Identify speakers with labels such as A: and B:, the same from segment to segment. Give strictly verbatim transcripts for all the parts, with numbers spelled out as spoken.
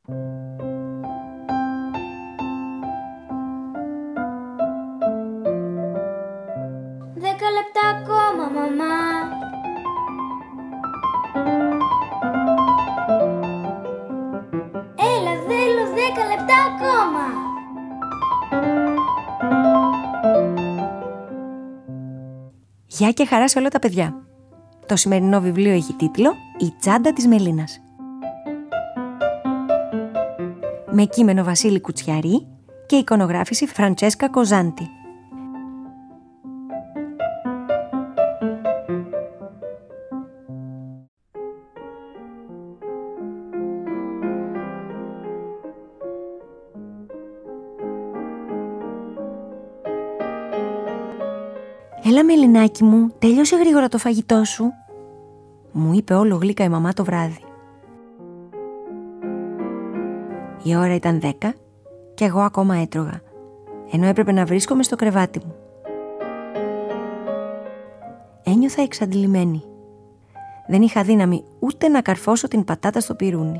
A: Δέκα λεπτά ακόμα, μαμά. Έλα, θέλω δέκα λεπτά ακόμα.
B: Γεια και χαρά σε όλα τα παιδιά. Το σημερινό βιβλίο έχει τίτλο «Η τσάντα της Μελίνας». Με κείμενο Βασίλη Κουτσιαρή και εικονογράφηση Φραντσέσκα Κοζάντη. «Έλα, Μελινάκι μου, τέλειωσε γρήγορα το φαγητό σου», μου είπε όλο γλύκα η μαμά το βράδυ. Η ώρα ήταν δέκα και εγώ ακόμα έτρωγα, ενώ έπρεπε να βρίσκομαι στο κρεβάτι μου. Ένιωθα εξαντλημένη. Δεν είχα δύναμη ούτε να καρφώσω την πατάτα στο πιρούνι.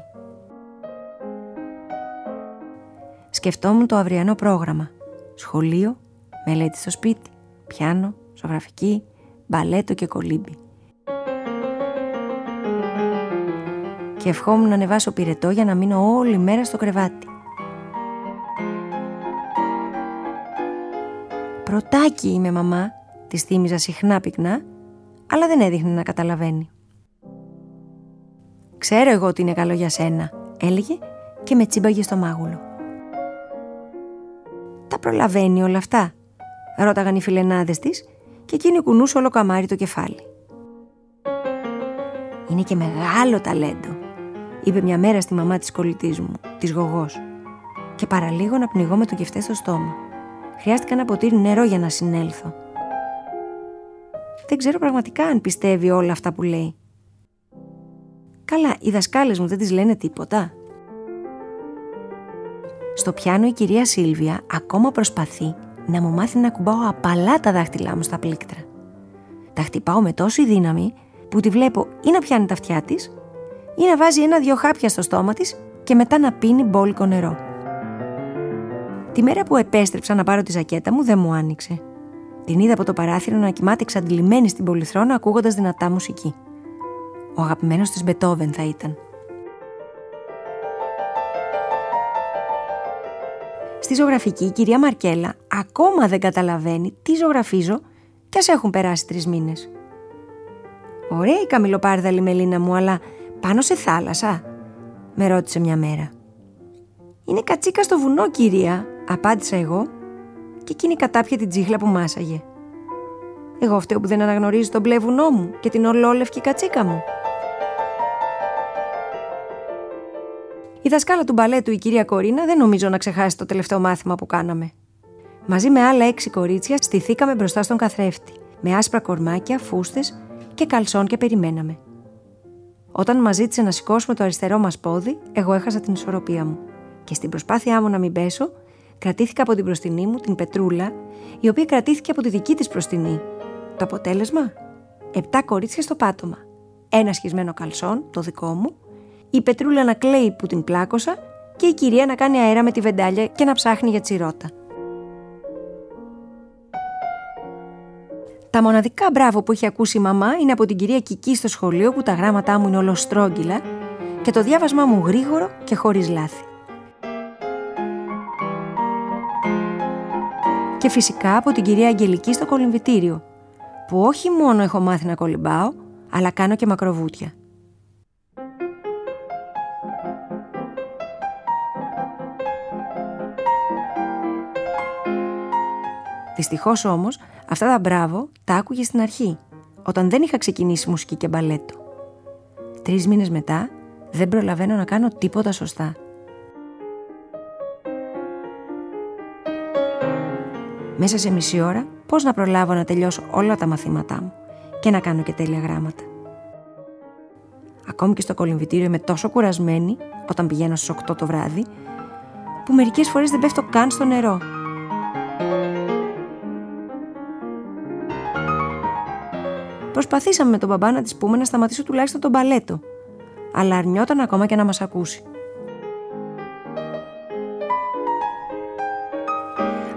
B: Σκεφτόμουν το αυριανό πρόγραμμα. Σχολείο, μελέτη στο σπίτι, πιάνο, ζωγραφική, μπαλέτο και κολύμπι. Και ευχόμουν να ανεβάσω πυρετό για να μείνω όλη μέρα στο κρεβάτι. «Πρωτάκι είμαι, μαμά», της θύμιζα συχνά πυκνά, αλλά δεν έδειχνε να καταλαβαίνει. «Ξέρω εγώ ότι είναι καλό για σένα», έλεγε και με τσίμπαγε στο μάγουλο. «Τα προλαβαίνει όλα αυτά?» ρώταγαν οι φιλενάδες της και εκείνη κουνούσε όλο καμάρι το κεφάλι. «Είναι και μεγάλο ταλέντο», είπε μια μέρα στη μαμά της κολλητής μου, της Γογός, και παραλίγο να πνιγώ με το κεφτέ στο στόμα. Χρειάστηκα ένα ποτήρι νερό για να συνέλθω. Δεν ξέρω πραγματικά αν πιστεύει όλα αυτά που λέει. Καλά, οι δασκάλες μου δεν τις λένε τίποτα. Στο πιάνο η κυρία Σίλβια ακόμα προσπαθεί να μου μάθει να κουμπάω απαλά τα δάχτυλά μου στα πλήκτρα. Τα χτυπάω με τόση δύναμη που τη βλέπω ή να πιάνει τα αυτιά της ή να βάζει ένα-δυο χάπια στο στόμα της και μετά να πίνει μπόλικο νερό. Τη μέρα που επέστρεψα να πάρω τη ζακέτα μου δεν μου άνοιξε. Την είδα από το παράθυρο να κοιμάται εξαντλημένη στην πολυθρόνα ακούγοντας δυνατά μουσική. Ο αγαπημένος της Μπετόβεν θα ήταν. Στη ζωγραφική η κυρία Μαρκέλα ακόμα δεν καταλαβαίνει τι ζωγραφίζω κι ας έχουν περάσει τρεις μήνες. «Ωραία η καμιλοπάρδαλη Μελίνα μου, αλλά πάνω σε θάλασσα?» με ρώτησε μια μέρα. «Είναι κατσίκα στο βουνό, κυρία», απάντησα εγώ και εκείνη κατάπιε την τσίχλα που μάσαγε. Εγώ φταίω που δεν αναγνωρίζει τον μπλε βουνό μου και την ολόλευκη κατσίκα μου. Η δασκάλα του μπαλέτου, η κυρία Κορίνα, δεν νομίζω να ξεχάσει το τελευταίο μάθημα που κάναμε. Μαζί με άλλα έξι κορίτσια στηθήκαμε μπροστά στον καθρέφτη, με άσπρα κορμάκια, φούστες και καλσόν και περιμέναμε. Όταν μας ζήτησε να σηκώσουμε το αριστερό μας πόδι, εγώ έχασα την ισορροπία μου και στην προσπάθειά μου να μην πέσω, κρατήθηκα από την μπροστινή μου, την Πετρούλα, η οποία κρατήθηκε από τη δική της μπροστινή. Το αποτέλεσμα? Επτά κορίτσια στο πάτωμα. Ένα σχισμένο καλσόν, το δικό μου, η Πετρούλα να κλαίει που την πλάκωσα και η κυρία να κάνει αέρα με τη βεντάλια και να ψάχνει για τσιρότα. Τα μοναδικά μπράβο που έχει ακούσει η μαμά είναι από την κυρία Κική στο σχολείο, που τα γράμματά μου είναι ολοστρόγγυλα και το διάβασμά μου γρήγορο και χωρίς λάθη. Και φυσικά από την κυρία Αγγελική στο κολυμβητήριο, που όχι μόνο έχω μάθει να κολυμπάω, αλλά κάνω και μακροβούτια. Δυστυχώς όμως, αυτά τα μπράβο τα άκουγε στην αρχή, όταν δεν είχα ξεκινήσει μουσική και μπαλέτο. Τρεις μήνες μετά δεν προλαβαίνω να κάνω τίποτα σωστά. Μέσα σε μισή ώρα πώς να προλάβω να τελειώσω όλα τα μαθήματά μου και να κάνω και τέλεια γράμματα. Ακόμη και στο κολυμβητήριο είμαι τόσο κουρασμένη όταν πηγαίνω στις οκτώ το βράδυ, που μερικές φορές δεν πέφτω καν στο νερό. Προσπαθήσαμε με τον μπαμπά να της πούμε να σταματήσω τουλάχιστον τον μπαλέτο, αλλά αρνιόταν ακόμα και να μας ακούσει.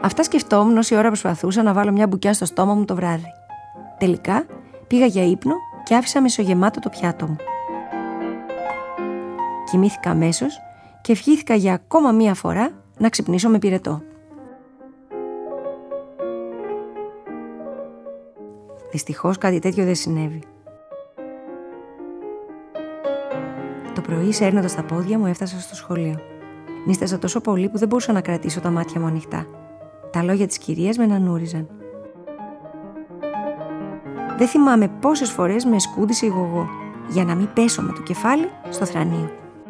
B: Αυτά σκεφτόμουν όση ώρα προσπαθούσα να βάλω μια μπουκιά στο στόμα μου το βράδυ. Τελικά πήγα για ύπνο και άφησα μισογεμάτο το πιάτο μου. Κοιμήθηκα αμέσως και ευχήθηκα για ακόμα μία φορά να ξυπνήσω με πυρετό. Δυστυχώς κάτι τέτοιο δεν συνέβη. Το πρωί, σέρνοντας τα πόδια μου, έφτασα στο σχολείο. Νίσταζα τόσο πολύ που δεν μπορούσα να κρατήσω τα μάτια μου ανοιχτά. Τα λόγια της κυρίας με ανανούριζαν. Δεν θυμάμαι πόσες φορές με σκούντισε η γογό για να μην πέσω με το κεφάλι στο θρανείο.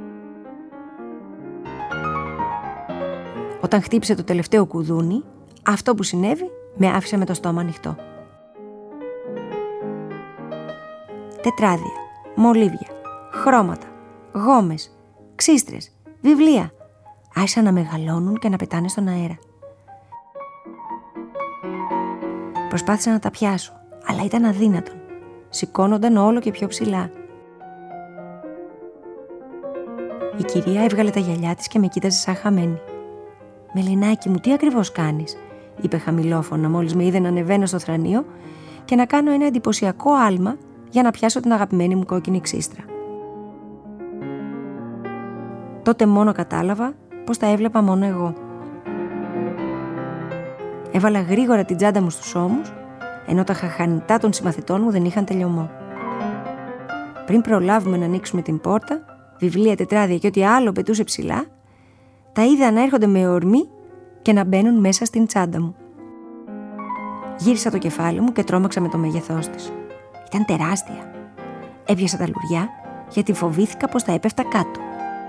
B: Όταν χτύπησε το τελευταίο κουδούνι, αυτό που συνέβη με άφησε με το στόμα ανοιχτό. Τετράδια, μολύβια, χρώματα, γόμες, ξύστρες, βιβλία άρχισαν να μεγαλώνουν και να πετάνε στον αέρα. Προσπάθησα να τα πιάσω, αλλά ήταν αδύνατον. Σηκώνονταν όλο και πιο ψηλά. Η κυρία έβγαλε τα γυαλιά της και με κοίταζε σαν χαμένη. «Μελινάκι μου, τι ακριβώς κάνεις?» είπε χαμηλόφωνα μόλις με είδε να ανεβαίνω στο θρανείο και να κάνω ένα εντυπωσιακό άλμα για να πιάσω την αγαπημένη μου κόκκινη ξύστρα. Τότε μόνο κατάλαβα πως τα έβλεπα μόνο εγώ. Έβαλα γρήγορα την τσάντα μου στους ώμους, ενώ τα χαχανιτά των συμμαθητών μου δεν είχαν τελειωμό. Πριν προλάβουμε να ανοίξουμε την πόρτα, βιβλία, τετράδια και ό,τι άλλο πετούσε ψηλά, τα είδα να έρχονται με ορμή και να μπαίνουν μέσα στην τσάντα μου. Γύρισα το κεφάλι μου και τρόμαξα με το μέγεθός της. Ήταν τεράστια. Έπιασα τα λουριά γιατί φοβήθηκα πως θα έπεφτα κάτω.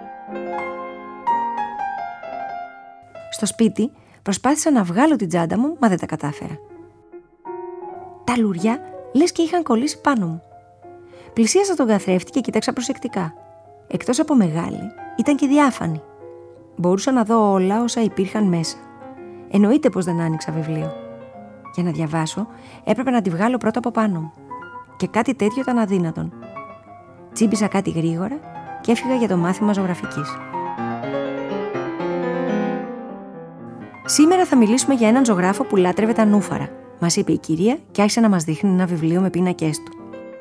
B: Στο σπίτι προσπάθησα να βγάλω την τσάντα μου, μα δεν τα κατάφερα. Τα λουριά λες και είχαν κολλήσει πάνω μου. Πλησίασα τον καθρέφτη και κοίταξα προσεκτικά. Εκτός από μεγάλη, ήταν και διάφανη. Μπορούσα να δω όλα όσα υπήρχαν μέσα. Εννοείται πως δεν άνοιξα βιβλίο. Για να διαβάσω, έπρεπε να τη βγάλω πρώτα από πάνω μου. Και κάτι τέτοιο ήταν αδύνατον. Τσίμπησα κάτι γρήγορα και έφυγα για το μάθημα ζωγραφικής. Σήμερα θα μιλήσουμε για έναν ζωγράφο που λάτρευε τα νούφαρα, μας είπε η κυρία και άρχισε να μας δείχνει ένα βιβλίο με πίνακες του.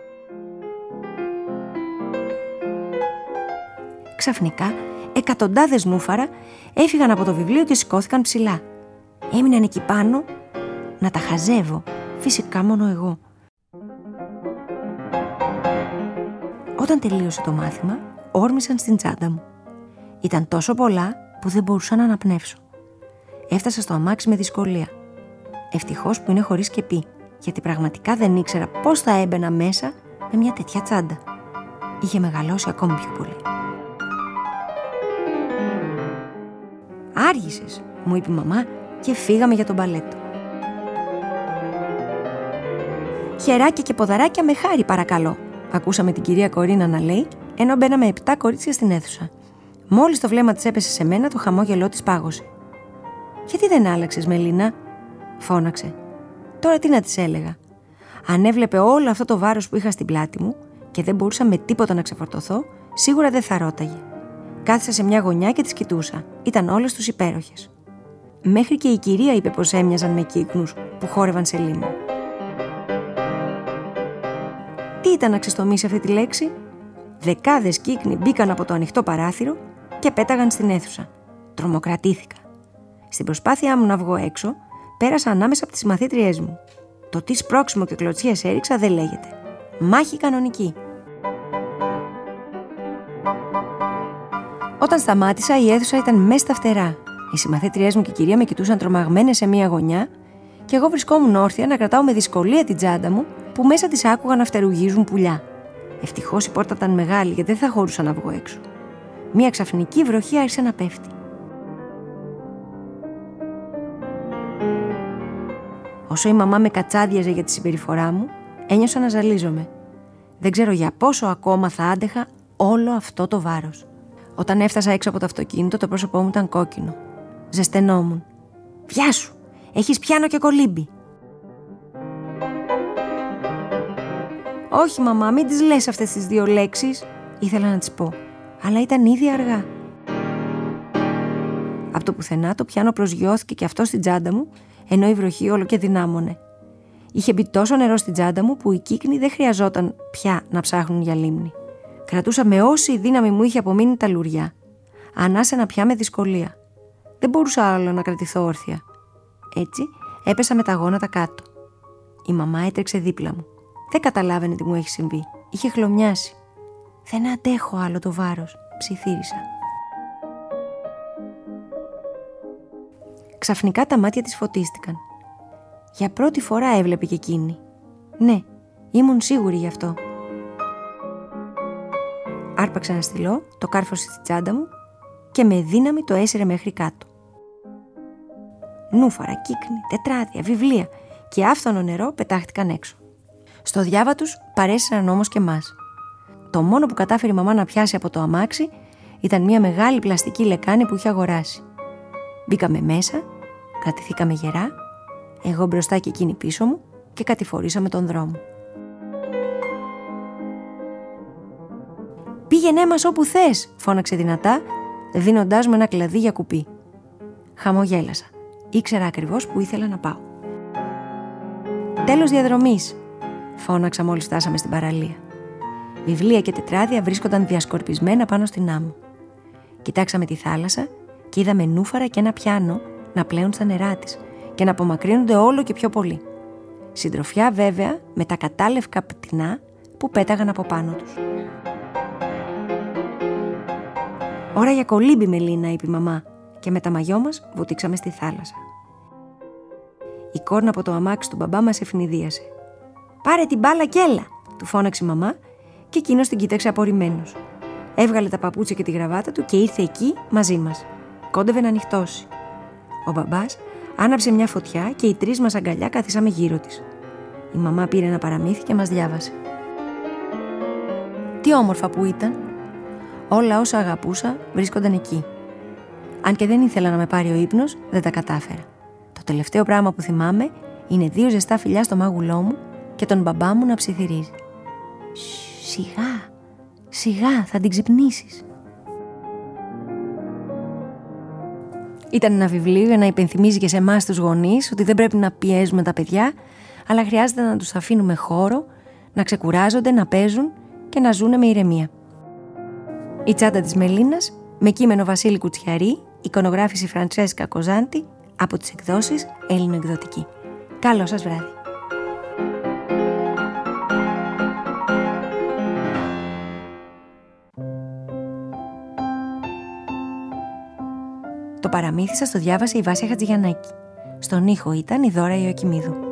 B: Ξαφνικά, εκατοντάδες νούφαρα έφυγαν από το βιβλίο και σηκώθηκαν ψηλά. Έμειναν εκεί πάνω να τα χαζεύω, φυσικά μόνο εγώ. Όταν τελείωσε το μάθημα, όρμησαν στην τσάντα μου. Ήταν τόσο πολλά που δεν μπορούσα να αναπνεύσω. Έφτασα στο αμάξι με δυσκολία. Ευτυχώς που είναι χωρίς κεπή, γιατί πραγματικά δεν ήξερα πώς θα έμπαινα μέσα με μια τέτοια τσάντα. Είχε μεγαλώσει ακόμη πιο πολύ. «Άργησες», μου είπε η μαμά και φύγαμε για τον μπαλέτο. «Χεράκια και ποδαράκια με χάρη, παρακαλώ», ακούσαμε την κυρία Κορίνα να λέει, ενώ μπαίναμε επτά κορίτσια στην αίθουσα. Μόλις το βλέμμα της έπεσε σε μένα, το χαμόγελό της πάγωσε. «Γιατί δεν άλλαξες, Μελίνα?» φώναξε. Τώρα τι να της έλεγα. Αν έβλεπε όλο αυτό το βάρος που είχα στην πλάτη μου και δεν μπορούσα με τίποτα να ξεφορτωθώ, σίγουρα δεν θα ρώταγε. Κάθισα σε μια γωνιά και τις κοιτούσα. Ήταν όλες τους υπέροχες. Μέχρι και η κυρία είπε πως έμοιαζαν με κύκνους που χόρευαν σε λίμνη. Τι ήταν να ξεστομίσει αυτή τη λέξη? Δεκάδες κύκνοι μπήκαν από το ανοιχτό παράθυρο και πέταγαν στην αίθουσα. Τρομοκρατήθηκα. Στην προσπάθειά μου να βγω έξω, πέρασα ανάμεσα από τις συμμαθήτριές μου. Το τι σπρώξιμο και κλωτσίες έριξα δεν λέγεται. Μάχη κανονική. Όταν σταμάτησα, η αίθουσα ήταν μέσα στα φτερά. Οι συμμαθήτριές μου και η κυρία με κοιτούσαν τρομαγμένες σε μία γωνιά και εγώ βρισκόμουν όρθια να κρατάω με δυσκολία την τσάντα μου που μέσα της άκουγα να φτερουγίζουν πουλιά. Ευτυχώς η πόρτα ήταν μεγάλη γιατί δεν θα χωρούσα να βγω έξω. Μία ξαφνική βροχή άρχισε να πέφτει. Όσο η μαμά με κατσάδιαζε για τη συμπεριφορά μου, ένιωσα να ζαλίζομαι. Δεν ξέρω για πόσο ακόμα θα άντεχα όλο αυτό το βάρος. Όταν έφτασα έξω από το αυτοκίνητο, το πρόσωπό μου ήταν κόκκινο. Ζεσθενόμουν. «Βιάσου! Έχεις πιάνο και κολύμπι!» «Όχι, μαμά, μην τις λες αυτές τις δύο λέξεις», ήθελα να τις πω, αλλά ήταν ήδη αργά. Από το πουθενά το πιάνο προσγειώθηκε και αυτό στην τσάντα μου, ενώ η βροχή όλο και δυνάμωνε. Είχε μπει τόσο νερό στην τσάντα μου που οι κύκνοι δεν χρειαζόταν πια να ψάχνουν για λίμνη. Κρατούσα με όση δύναμη μου είχε απομείνει τα λουριά. Ανάσαινα πια με δυσκολία. Δεν μπορούσα άλλο να κρατηθώ όρθια. Έτσι έπεσα με τα γόνατα κάτω. Η μαμά έτρεξε δίπλα μου. Δεν καταλάβαινε τι μου έχει συμβεί. Είχε χλωμιάσει. «Δεν αντέχω άλλο το βάρος», ψιθύρισα. Ξαφνικά τα μάτια της φωτίστηκαν. Για πρώτη φορά έβλεπε και εκείνη. Ναι, ήμουν σίγουρη γι' αυτό. Άρπαξε ένα στυλό, το κάρφωσε στη τσάντα μου και με δύναμη το έσυρε μέχρι κάτω. Νούφαρα, κύκνη, τετράδια, βιβλία και άφθονο νερό πετάχτηκαν έξω. Στο διάβα τους παρέσυραν όμως και μας. Το μόνο που κατάφερε η μαμά να πιάσει από το αμάξι ήταν μια μεγάλη πλαστική λεκάνη που είχε αγοράσει. Μπήκαμε μέσα, κρατηθήκαμε γερά, εγώ μπροστά και εκείνη πίσω μου και κατηφορήσαμε τον δρόμο. «Πήγαινέ μας όπου θες», φώναξε δυνατά, δίνοντάς μου ένα κλαδί για κουπί. Χαμογέλασα. Ήξερα ακριβώς που ήθελα να πάω. «Τέλος διαδρομής», φώναξα μόλις φτάσαμε στην παραλία. Βιβλία και τετράδια βρίσκονταν διασκορπισμένα πάνω στην άμμο. Κοιτάξαμε τη θάλασσα και είδαμε νούφαρα και ένα πιάνο να πλέουν στα νερά της και να απομακρύνονται όλο και πιο πολύ. Συντροφιά βέβαια με τα κατάλευκα πτηνά που πέταγαν από πάνω τους. «Ώρα για κολύμπι, Μελίνα», είπε η μαμά, και με τα μαγιό μας βουτήξαμε στη θάλασσα. Η κόρνα από το αμάξι του μπαμπά μας ευνηδίασε. «Πάρε την μπάλα κι έλα», του φώναξε η μαμά και εκείνος την κοίταξε απορριμμένος. Έβγαλε τα παπούτσια και τη γραβάτα του και ήρθε εκεί μαζί μας. Κόντευε να νυχτώσει. Ο μπαμπάς άναψε μια φωτιά και οι τρεις μας αγκαλιά καθίσαμε γύρω της. Η μαμά πήρε ένα παραμύθι και μας διάβασε. Τι όμορφα που ήταν. Όλα όσα αγαπούσα βρίσκονταν εκεί. Αν και δεν ήθελα να με πάρει ο ύπνος, δεν τα κατάφερα. Το τελευταίο πράγμα που θυμάμαι είναι δύο ζεστά φιλιά στο μάγουλό μου και τον μπαμπά μου να ψιθυρίζει. Σιγά, σιγά, θα την ξυπνήσεις. Ήταν ένα βιβλίο για να υπενθυμίζει και σε εμάς τους γονείς ότι δεν πρέπει να πιέζουμε τα παιδιά, αλλά χρειάζεται να τους αφήνουμε χώρο, να ξεκουράζονται, να παίζουν και να ζουνε με ηρεμία. Η τσάντα της Μελίνας, με κείμενο Βασίλη Κουτσιαρή, εικονογράφηση Φραντσέσκα Κοζάντη, από τις εκδόσεις Έλληνο Εκδοτική. Καλό σας βράδυ. Το παραμύθι σας το διάβασε η Βάσια Χατζηγιαννάκη. Στον ήχο ήταν η Δώρα Ιωακημίδου.